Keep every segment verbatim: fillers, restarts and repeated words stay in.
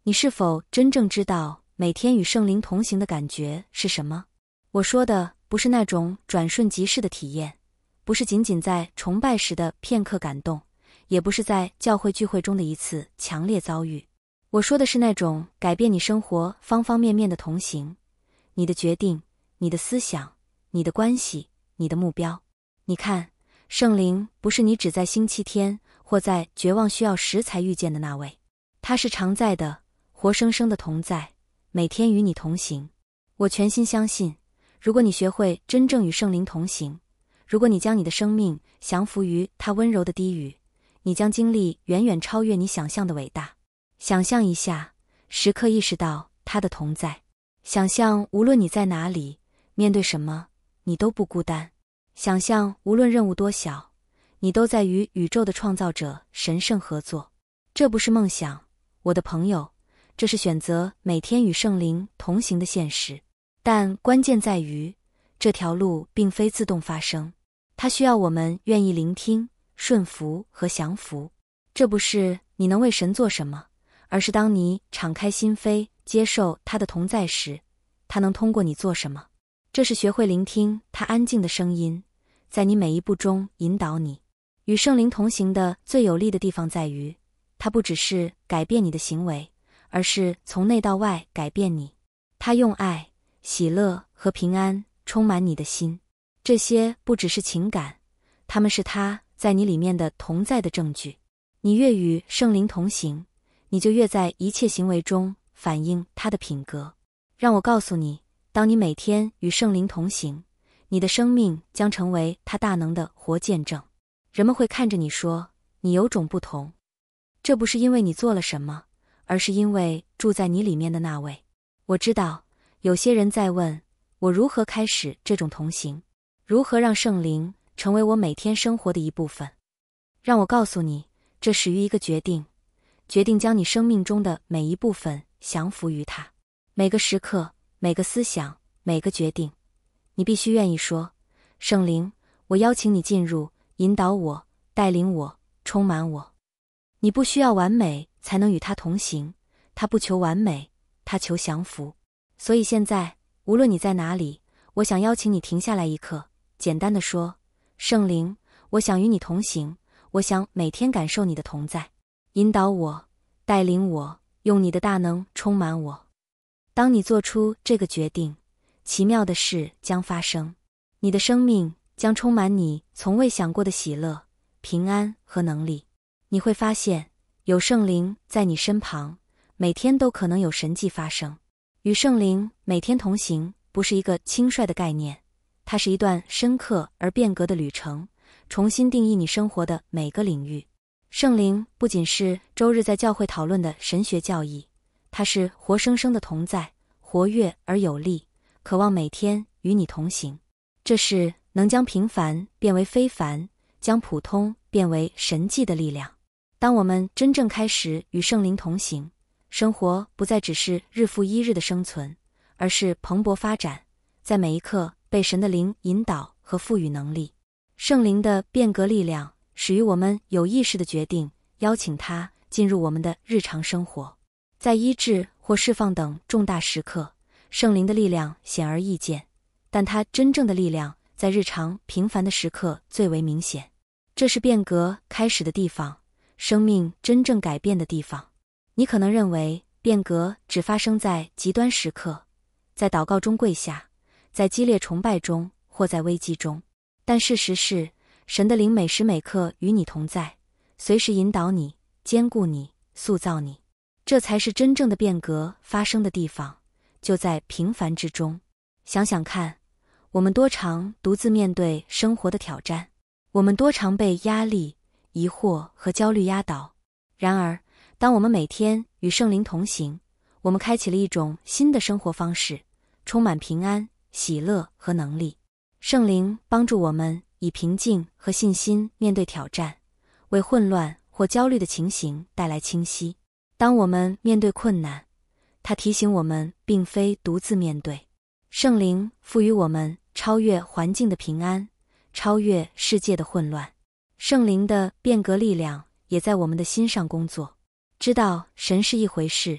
你是否真正知道每天与圣灵同行的感觉是什么？我说的不是那种转瞬即逝的体验，不是仅仅在崇拜时的片刻感动，也不是在教会聚会中的一次强烈遭遇。我说的是那种改变你生活方方面面的同行，你的决定，你的思想，你的关系，你的目标。你看，圣灵不是你只在星期天或在绝望需要时才遇见的那位，他是常在的，活生生的同在，每天与你同行。我全心相信，如果你学会真正与圣灵同行，如果你将你的生命降服于他温柔的低语，你将经历远远超越你想象的伟大。想象一下，时刻意识到他的同在。想象无论你在哪里，面对什么，你都不孤单。想象无论任务多小，你都在与宇宙的创造者神圣合作。这不是梦想，我的朋友，这是选择每天与圣灵同行的现实。但关键在于，这条路并非自动发生，它需要我们愿意聆听、顺服和降服。这不是你能为神做什么，而是当你敞开心扉，接受他的同在时，他能通过你做什么。这是学会聆听他安静的声音，在你每一步中引导你。与圣灵同行的最有力的地方在于，他不只是改变你的行为，而是从内到外改变你。他用爱、喜乐和平安充满你的心。这些不只是情感，它们是他在你里面的同在的证据。你越与圣灵同行，你就越在一切行为中反映他的品格。让我告诉你，当你每天与圣灵同行，你的生命将成为他大能的活见证。人们会看着你说，你有种不同。这不是因为你做了什么，而是因为住在你里面的那位。我知道，有些人在问，我如何开始这种同行？如何让圣灵成为我每天生活的一部分？让我告诉你，这始于一个决定，决定将你生命中的每一部分降服于他。每个时刻，每个思想，每个决定，你必须愿意说，圣灵，我邀请你进入，引导我，带领我，充满我。你不需要完美才能与他同行，他不求完美，他求降服。所以现在，无论你在哪里，我想邀请你停下来一刻，简单地说，圣灵，我想与你同行，我想每天感受你的同在，引导我，带领我，用你的大能充满我。当你做出这个决定，奇妙的事将发生，你的生命将充满你从未想过的喜乐、平安和能力。你会发现，有圣灵在你身旁，每天都可能有神迹发生。与圣灵每天同行不是一个轻率的概念，它是一段深刻而变革的旅程，重新定义你生活的每个领域。圣灵不仅是周日在教会讨论的神学教义，它是活生生的同在，活跃而有力，渴望每天与你同行。这是能将平凡变为非凡，将普通变为神迹的力量。当我们真正开始与圣灵同行，生活不再只是日复一日的生存，而是蓬勃发展，在每一刻被神的灵引导和赋予能力。圣灵的变革力量始于我们有意识的决定邀请他进入我们的日常生活。在医治或释放等重大时刻，圣灵的力量显而易见，但他真正的力量在日常平凡的时刻最为明显。这是变革开始的地方，生命真正改变的地方。你可能认为变革只发生在极端时刻，在祷告中跪下，在激烈崇拜中，或在危机中。但事实是，神的灵每时每刻与你同在，随时引导你，坚固你，塑造你。这才是真正的变革发生的地方，就在平凡之中。想想看，我们多常独自面对生活的挑战，我们多常被压力、疑惑和焦虑压倒。然而，当我们每天与圣灵同行，我们开启了一种新的生活方式，充满平安、喜乐和能力。圣灵帮助我们以平静和信心面对挑战，为混乱或焦虑的情形带来清晰。当我们面对困难，他提醒我们并非独自面对。圣灵赋予我们超越环境的平安，超越世界的混乱。圣灵的变革力量也在我们的心上工作。知道神是一回事，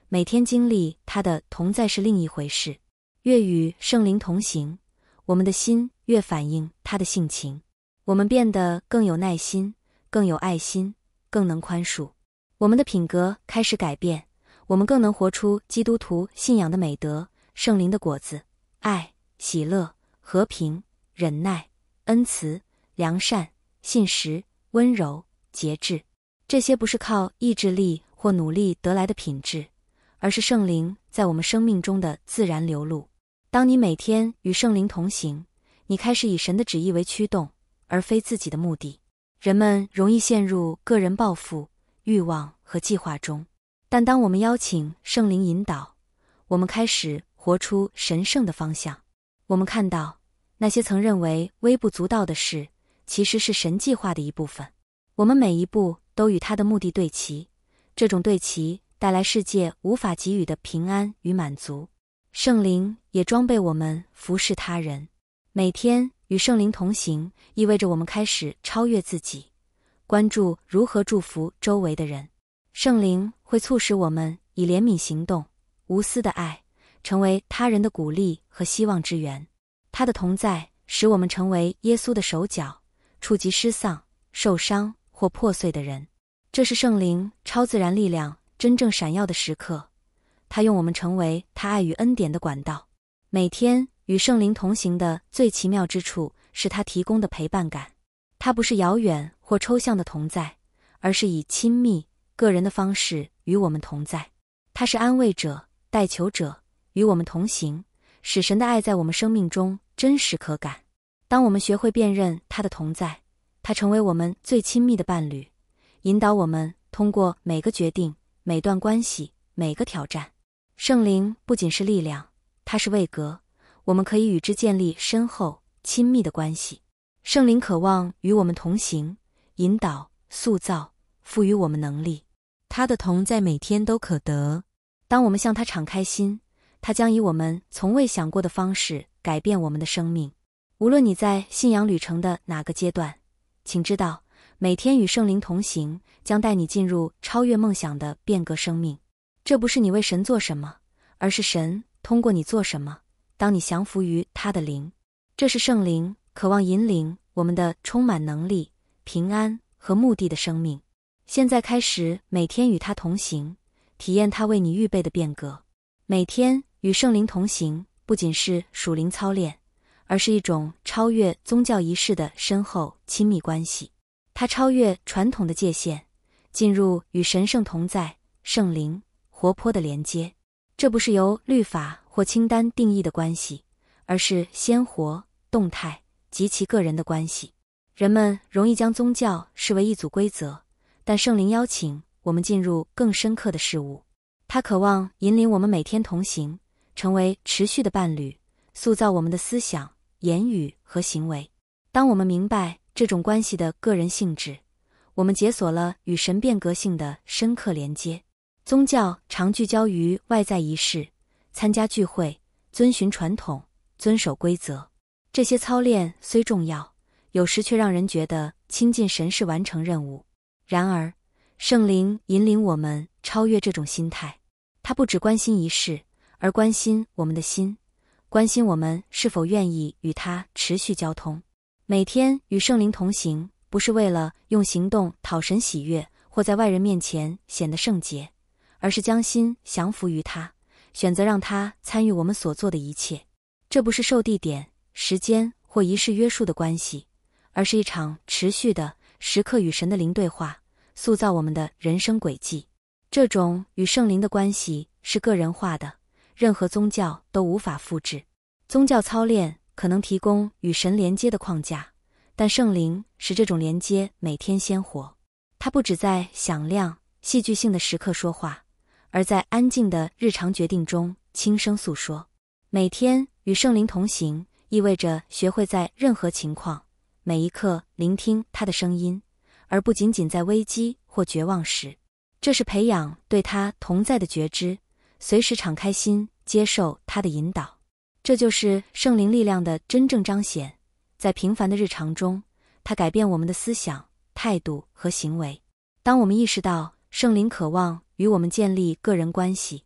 每天经历他的同在是另一回事。越与圣灵同行，我们的心越反映他的性情，我们变得更有耐心，更有爱心，更能宽恕。我们的品格开始改变，我们更能活出基督徒信仰的美德，圣灵的果子：爱、喜乐、和平、忍耐、恩慈、良善、信实、温柔、节制。这些不是靠意志力或努力得来的品质，而是圣灵在我们生命中的自然流露。当你每天与圣灵同行，你开始以神的旨意为驱动，而非自己的目的。人们容易陷入个人抱负、欲望和计划中，但当我们邀请圣灵引导，我们开始活出神圣的方向。我们看到，那些曾认为微不足道的事，其实是神计划的一部分。我们每一步都与他的目的对齐，这种对齐带来世界无法给予的平安与满足。圣灵也装备我们服侍他人。每天与圣灵同行，意味着我们开始超越自己，关注如何祝福周围的人。圣灵会促使我们以怜悯行动，无私的爱，成为他人的鼓励和希望之源。他的同在使我们成为耶稣的手脚，触及失丧、受伤或破碎的人。这是圣灵超自然力量真正闪耀的时刻，他用我们成为他爱与恩典的管道。每天与圣灵同行的最奇妙之处是他提供的陪伴感。它不是遥远或抽象的同在，而是以亲密、个人的方式与我们同在。他是安慰者、代求者，与我们同行，使神的爱在我们生命中真实可感。当我们学会辨认他的同在，他成为我们最亲密的伴侣，引导我们通过每个决定、每段关系、每个挑战。圣灵不仅是力量，它是位格，我们可以与之建立深厚、亲密的关系。圣灵渴望与我们同行，引导、塑造、赋予我们能力。 他的同在每天都可得。 当我们向他敞开心，他将以我们从未想过的方式改变我们的生命。无论你在信仰旅程的哪个阶段，请知道，每天与圣灵同行将带你进入超越梦想的变革生命。这不是你为神做什么，而是神通过你做什么。当你降服于他的灵，这是圣灵渴望引领我们的充满能力、平安和目的的生命。现在开始每天与他同行，体验他为你预备的变革。每天与圣灵同行不仅是属灵操练，而是一种超越宗教仪式的深厚亲密关系。它超越传统的界限，进入与神圣同在、圣灵活泼的连接。这不是由律法或清单定义的关系，而是鲜活、动态、极其个人的关系。人们容易将宗教视为一组规则，但圣灵邀请我们进入更深刻的事物。他渴望引领我们每天同行，成为持续的伴侣，塑造我们的思想、言语和行为。当我们明白这种关系的个人性质，我们解锁了与神变革性的深刻连接。宗教常聚焦于外在仪式，参加聚会，遵循传统，遵守规则。这些操练虽重要，有时却让人觉得亲近神是完成任务。然而，圣灵引领我们超越这种心态。他不只关心仪式，而关心我们的心，关心我们是否愿意与他持续交通。每天与圣灵同行，不是为了用行动讨神喜悦，或在外人面前显得圣洁，而是将心降服于他，选择让他参与我们所做的一切。这不是受地点、时间或仪式约束的关系，而是一场持续的、时刻与神的灵对话，塑造我们的人生轨迹。这种与圣灵的关系是个人化的，任何宗教都无法复制。宗教操练可能提供与神连接的框架，但圣灵使这种连接每天鲜活。它不只在响亮、戏剧性的时刻说话，而在安静的日常决定中轻声诉说。每天与圣灵同行，意味着学会在任何情况、每一刻聆听他的声音，而不仅仅在危机或绝望时。这是培养对他同在的觉知，随时敞开心，接受他的引导。这就是圣灵力量的真正彰显。在平凡的日常中，它改变我们的思想、态度和行为。当我们意识到圣灵渴望与我们建立个人关系，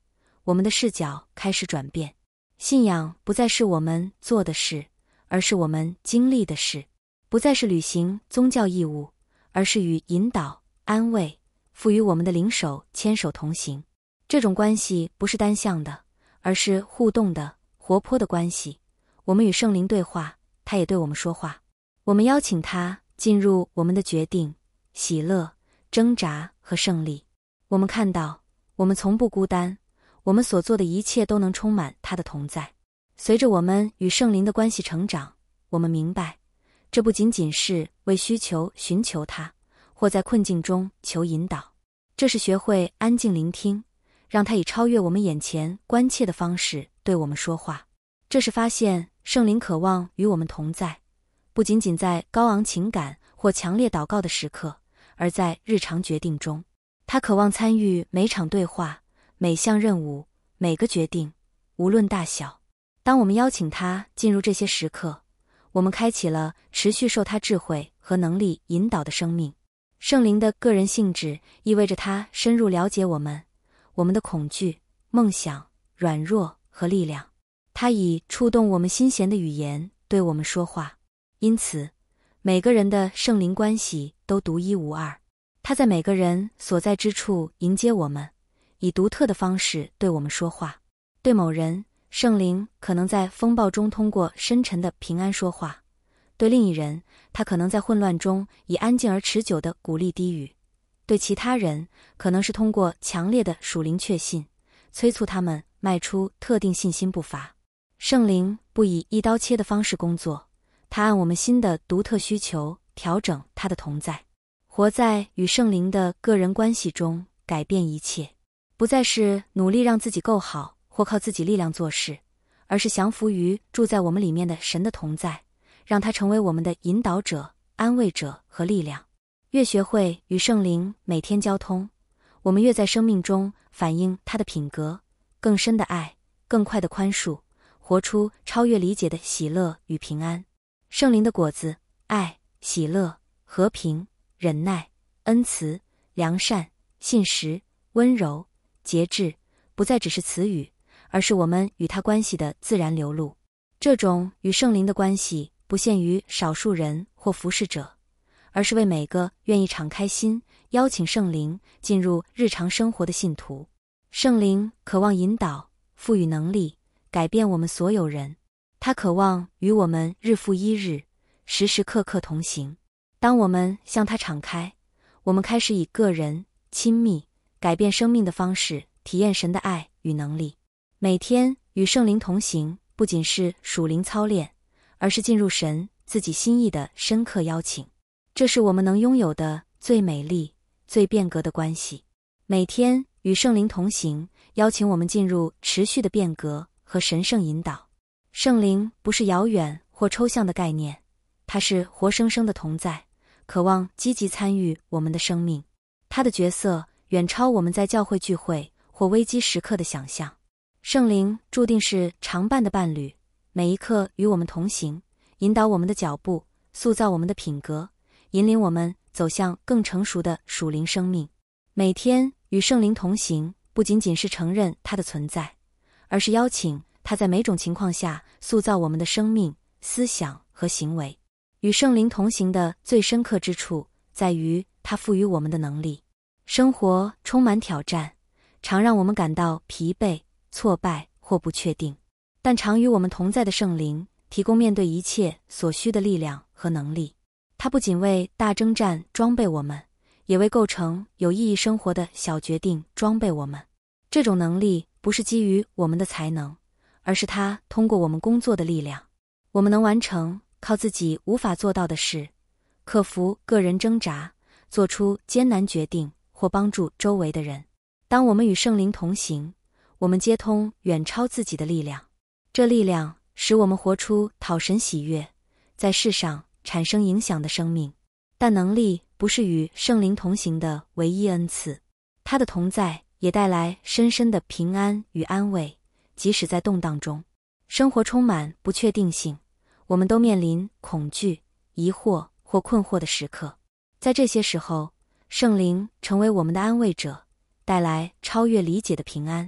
我们的视角开始转变。信仰不再是我们做的事，而是我们经历的事；不再是履行宗教义务，而是与引导、安慰、赋予我们的灵手牵手同行。这种关系不是单向的，而是互动的、活泼的关系。我们与圣灵对话，他也对我们说话。我们邀请他进入我们的决定、喜乐、挣扎和胜利。我们看到，我们从不孤单，我们所做的一切都能充满他的同在。随着我们与圣灵的关系成长，我们明白，这不仅仅是为需求寻求他，或在困境中求引导，这是学会安静聆听，让他以超越我们眼前关切的方式对我们说话。这是发现圣灵渴望与我们同在，不仅仅在高昂情感或强烈祷告的时刻，而在日常决定中。他渴望参与每场对话、每项任务、每个决定，无论大小。当我们邀请他进入这些时刻，我们开启了持续受他智慧和能力引导的生命。圣灵的个人性质意味着他深入了解我们，我们的恐惧、梦想、软弱和力量。他以触动我们心弦的语言对我们说话。因此，每个人的圣灵关系都独一无二。他在每个人所在之处迎接我们，以独特的方式对我们说话。对某人，圣灵可能在风暴中通过深沉的平安说话；对另一人，他可能在混乱中以安静而持久的鼓励低语；对其他人，可能是通过强烈的属灵确信，催促他们迈出特定信心步伐。圣灵不以一刀切的方式工作，他按我们心的独特需求调整他的同在。活在与圣灵的个人关系中，改变一切，不再是努力让自己够好或靠自己力量做事，而是降服于住在我们里面的神的同在，让他成为我们的引导者、安慰者和力量。越学会与圣灵每天交通，我们越在生命中反映他的品格，更深的爱，更快的宽恕，活出超越理解的喜乐与平安。圣灵的果子：爱、喜乐、和平、忍耐、恩慈、良善、信实、温柔、节制，不再只是词语，而是我们与他关系的自然流露。这种与圣灵的关系不限于少数人或服侍者，而是为每个愿意敞开心，邀请圣灵进入日常生活的信徒。圣灵渴望引导、赋予能力，改变我们所有人。他渴望与我们日复一日，时时刻刻同行。当我们向他敞开，我们开始以个人、亲密、改变生命的方式体验神的爱与能力。每天与圣灵同行，不仅是属灵操练，而是进入神自己心意的深刻邀请。这是我们能拥有的最美丽、最变革的关系。每天与圣灵同行，邀请我们进入持续的变革和神圣引导。圣灵不是遥远或抽象的概念，它是活生生的同在，渴望积极参与我们的生命。他的角色远超我们在教会聚会或危机时刻的想象。圣灵注定是常伴的伴侣，每一刻与我们同行，引导我们的脚步，塑造我们的品格，引领我们走向更成熟的属灵生命。每天与圣灵同行，不仅仅是承认他的存在，而是邀请他在每种情况下塑造我们的生命、思想和行为。与圣灵同行的最深刻之处，在于他赋予我们的能力。生活充满挑战，常让我们感到疲惫、挫败或不确定，但常与我们同在的圣灵提供面对一切所需的力量和能力。他不仅为大征战装备我们，也为构成有意义生活的小决定装备我们。这种能力不是基于我们的才能，而是他通过我们工作的力量。我们能完成靠自己无法做到的事，克服个人挣扎，做出艰难决定或帮助周围的人。当我们与圣灵同行，我们接通远超自己的力量，这力量使我们活出讨神喜悦，在世上产生影响的生命。但能力不是与圣灵同行的唯一恩赐，他的同在也带来深深的平安与安慰。即使在动荡中，生活充满不确定性，我们都面临恐惧、疑惑或困惑的时刻。在这些时候，圣灵成为我们的安慰者，带来超越理解的平安。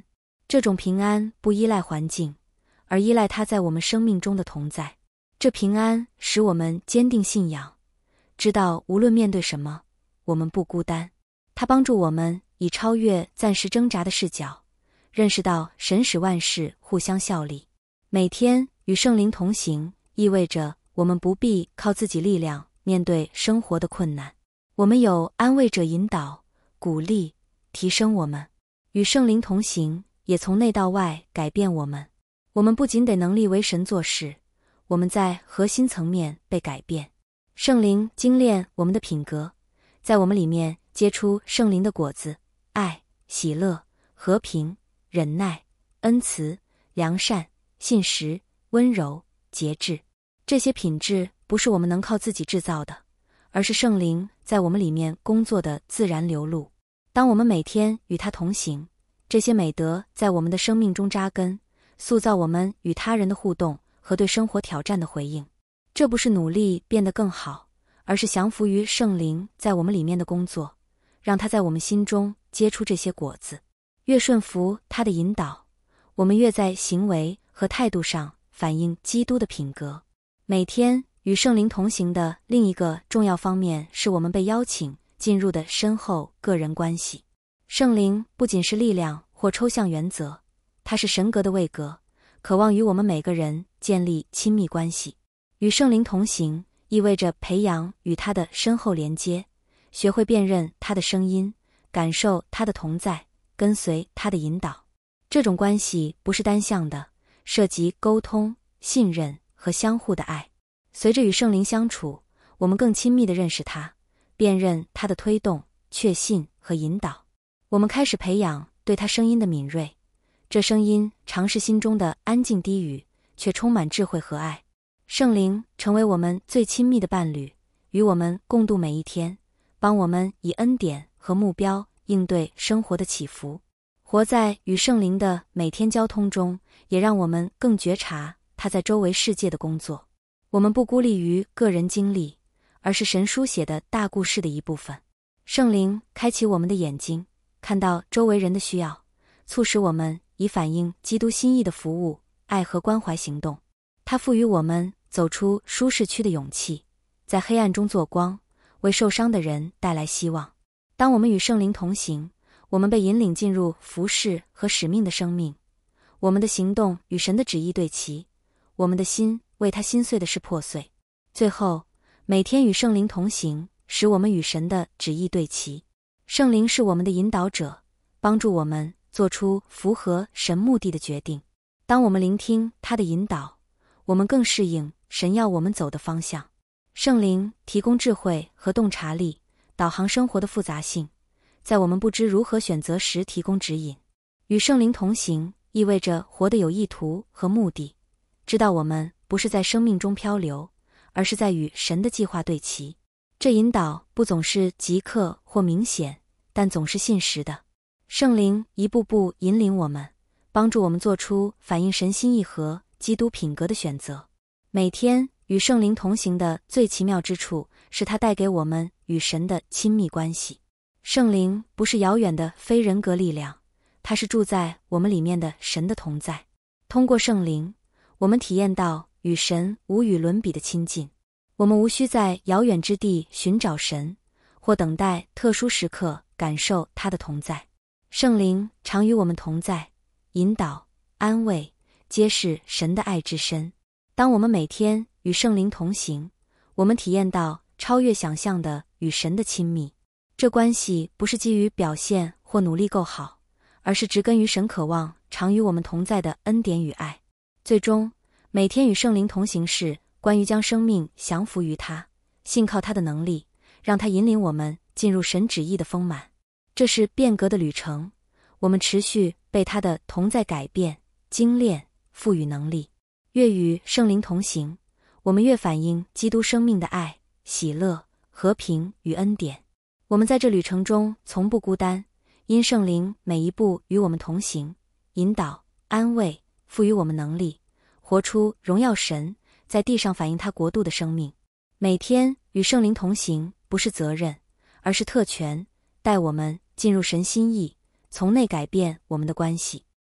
这种平安不依赖环境，而依赖他在我们生命中的同在。这平安使我们坚定信仰，知道无论面对什么，我们不孤单。它帮助我们以超越暂时挣扎的视角，认识到神使万事互相效力。每天与圣灵同行，意味着我们不必靠自己力量面对生活的困难。我们有安慰者引导、鼓励、提升我们。与圣灵同行，也从内到外改变我们。我们不仅得能力为神做事，我们在核心层面被改变。圣灵精炼我们的品格，在我们里面结出圣灵的果子：爱、喜乐、和平、忍耐、恩慈、良善、信实、温柔、节制。这些品质不是我们能靠自己制造的，而是圣灵在我们里面工作的自然流露。当我们每天与他同行，这些美德在我们的生命中扎根，塑造我们与他人的互动和对生活挑战的回应。这不是努力变得更好，而是降服于圣灵在我们里面的工作，让他在我们心中结出这些果子。越顺服他的引导，我们越在行为和态度上反映基督的品格。每天与圣灵同行的另一个重要方面是我们被邀请进入的深厚个人关系。圣灵不仅是力量或抽象原则，它是神格的位格，渴望与我们每个人建立亲密关系。与圣灵同行意味着培养与他的深厚连接，学会辨认他的声音，感受他的同在，跟随他的引导。这种关系不是单向的，涉及沟通、信任和相互的爱。随着与圣灵相处，我们更亲密地认识他，辨认他的推动、确信和引导。我们开始培养对他声音的敏锐，这声音常是心中的安静低语，却充满智慧和爱。圣灵成为我们最亲密的伴侣，与我们共度每一天，帮我们以恩典和目标应对生活的起伏。活在与圣灵的每天交通中，也让我们更觉察他在周围世界的工作。我们不孤立于个人经历，而是神书写的大故事的一部分。圣灵开启我们的眼睛，看到周围人的需要，促使我们以反映基督心意的服务、爱和关怀行动。他赋予我们走出舒适区的勇气，在黑暗中做光，为受伤的人带来希望。当我们与圣灵同行，我们被引领进入服事和使命的生命。我们的行动与神的旨意对齐，我们的心为他心碎的事破碎。最后，每天与圣灵同行，使我们与神的旨意对齐。圣灵是我们的引导者，帮助我们做出符合神目的的决定。当我们聆听他的引导，我们更适应神要我们走的方向。圣灵提供智慧和洞察力，导航生活的复杂性，在我们不知如何选择时提供指引。与圣灵同行意味着活得有意图和目的，知道我们不是在生命中漂流，而是在与神的计划对齐。这引导不总是即刻或明显，但总是信实的。圣灵一步步引领我们，帮助我们做出反映神心意和基督品格的选择。每天与圣灵同行的最奇妙之处，是它带给我们与神的亲密关系。圣灵不是遥远的非人格力量，它是住在我们里面的神的同在。通过圣灵，我们体验到与神无与伦比的亲近。我们无需在遥远之地寻找神，或等待特殊时刻感受他的同在。圣灵常与我们同在，引导、安慰、揭示神的爱之深。当我们每天与圣灵同行，我们体验到超越想象的与神的亲密。这关系不是基于表现或努力够好，而是植根于神渴望常与我们同在的恩典与爱。最终，每天与圣灵同行是关于将生命降服于他，信靠他的能力，让他引领我们进入神旨意的丰满。这是变革的旅程，我们持续被他的同在改变、精炼、赋予能力。越与圣灵同行，我们越反映基督生命的爱、喜乐、和平与恩典。我们在这旅程中从不孤单，因圣灵每一步与我们同行，引导、安慰、赋予我们能力，活出荣耀神在地上反映他国度的生命。每天与圣灵同行不是责任，而是特权，带我们进入神心意，从内改变我们的关系。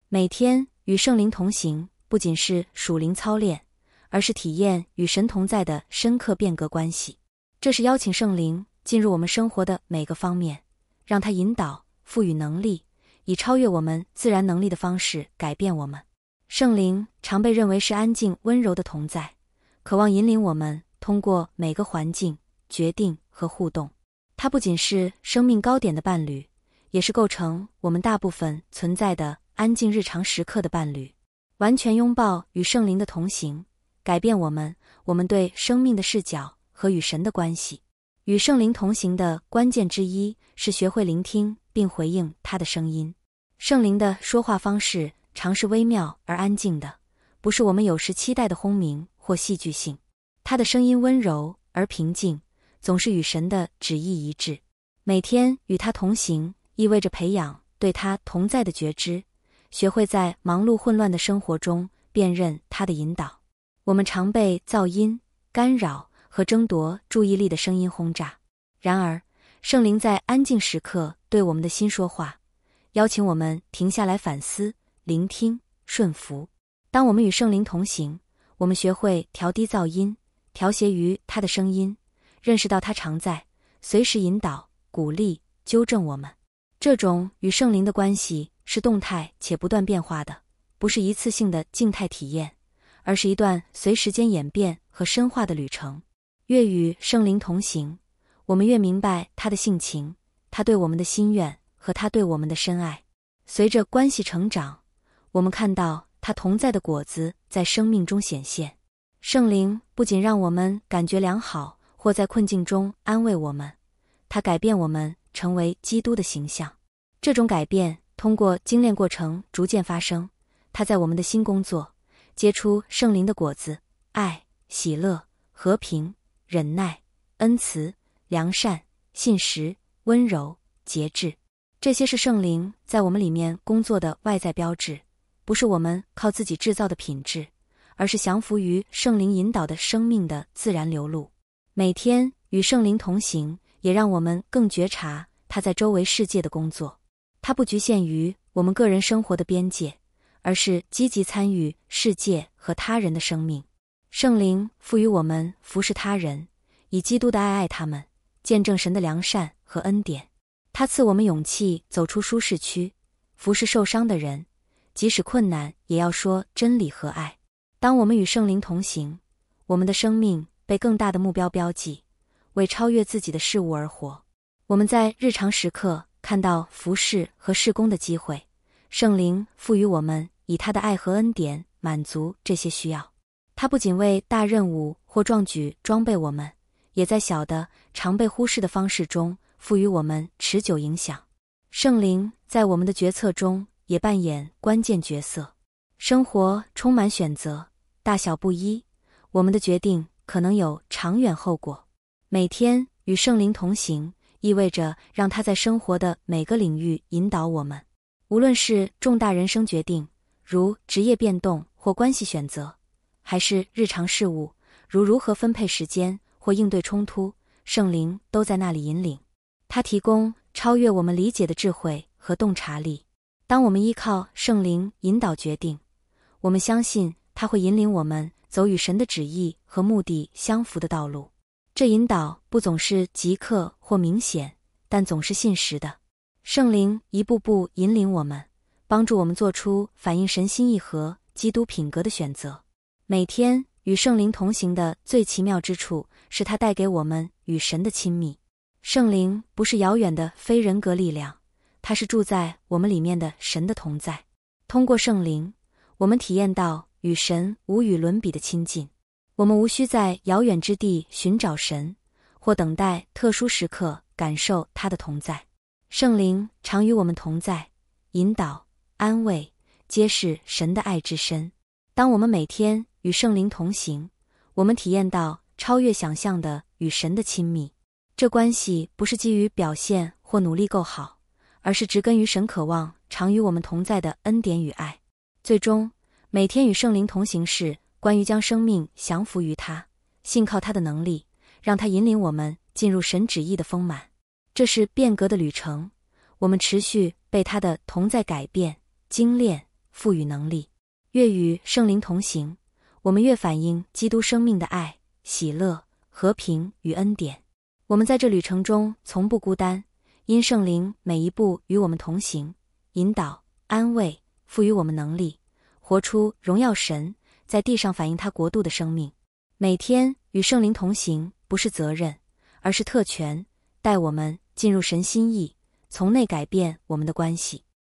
每天与圣灵同行，不仅是属灵操练，而是体验与神同在的深刻变革关系。这是邀请圣灵进入我们生活的每个方面，让他引导、赋予能力，以超越我们自然能力的方式改变我们。圣灵常被认为是安静温柔的同在，渴望引领我们通过每个环境、决定和互动。它不仅是生命高点的伴侣，也是构成我们大部分存在的安静日常时刻的伴侣。完全拥抱与圣灵的同行，改变我们我们对生命的视角和与神的关系。与圣灵同行的关键之一是学会聆听并回应他的声音。圣灵的说话方式常是微妙而安静的，不是我们有时期待的轰鸣或戏剧性。他的声音温柔而平静，总是与神的旨意一致。每天与他同行，意味着培养对他同在的觉知，学会在忙碌混乱的生活中辨认他的引导。我们常被噪音、干扰和争夺注意力的声音轰炸，然而圣灵在安静时刻对我们的心说话，邀请我们停下来反思、聆听、顺服。当我们与圣灵同行，我们学会调低噪音，调谐于他的声音，认识到他常在，随时引导、鼓励、纠正我们。这种与圣灵的关系是动态且不断变化的，不是一次性的静态体验，而是一段随时间演变和深化的旅程。越与圣灵同行，我们越明白他的性情，他对我们的心愿和他对我们的深爱。随着关系成长，我们看到他同在的果子在生命中显现。圣灵不仅让我们感觉良好，或在困境中安慰我们，他改变我们成为基督的形象。这种改变通过精炼过程逐渐发生，他在我们的心工作，结出圣灵的果子：爱、喜乐、和平、忍耐、恩慈、良善、信实、温柔、节制。这些是圣灵在我们里面工作的外在标志，不是我们靠自己制造的品质，而是降服于圣灵引导的生命的自然流露。每天与圣灵同行，也让我们更觉察他在周围世界的工作。他不局限于我们个人生活的边界，而是积极参与世界和他人的生命。圣灵赋予我们服侍他人，以基督的爱爱他们，见证神的良善和恩典。他赐我们勇气走出舒适区，服侍受伤的人，即使困难也要说真理和爱。当我们与圣灵同行，我们的生命被更大的目标标记，为超越自己的事物而活。我们在日常时刻看到服侍和事工的机会，圣灵赋予我们以他的爱和恩典满足这些需要。他不仅为大任务或壮举装备我们，也在小的、常被忽视的方式中赋予我们持久影响。圣灵在我们的决策中也扮演关键角色。生活充满选择，大小不一，我们的决定可能有长远后果。每天与圣灵同行，意味着让他在生活的每个领域引导我们。无论是重大人生决定，如职业变动或关系选择，还是日常事务，如如何分配时间或应对冲突，圣灵都在那里引领。他提供超越我们理解的智慧和洞察力。当我们依靠圣灵引导决定，我们相信他会引领我们走与神的旨意和目的相符的道路。这引导不总是即刻或明显，但总是信实的。圣灵一步步引领我们，帮助我们做出反映神心意和基督品格的选择。每天与圣灵同行的最奇妙之处，是他带给我们与神的亲密。圣灵不是遥远的非人格力量，它是住在我们里面的神的同在。通过圣灵，我们体验到与神无与伦比的亲近。我们无需在遥远之地寻找神，或等待特殊时刻感受他的同在。圣灵常与我们同在，引导、安慰、揭示神的爱之深。当我们每天与圣灵同行，我们体验到超越想象的与神的亲密。这关系不是基于表现或努力够好，而是植根于神渴望常与我们同在的恩典与爱。最终，每天与圣灵同行是关于将生命降服于他，信靠他的能力，让他引领我们进入神旨意的丰满。这是变革的旅程，我们持续被他的同在改变、精炼、 赋予能力。越与圣灵同行，我们越反映基督生命的爱、喜乐、和平与恩典。我们在这旅程中从不孤单，因圣灵每一步与我们同行，引导、安慰，赋予我们能力，活出荣耀神，在地上反映他国度的生命。每天与圣灵同行，不是责任，而是特权，带我们进入神心意，从内改变我们的关系。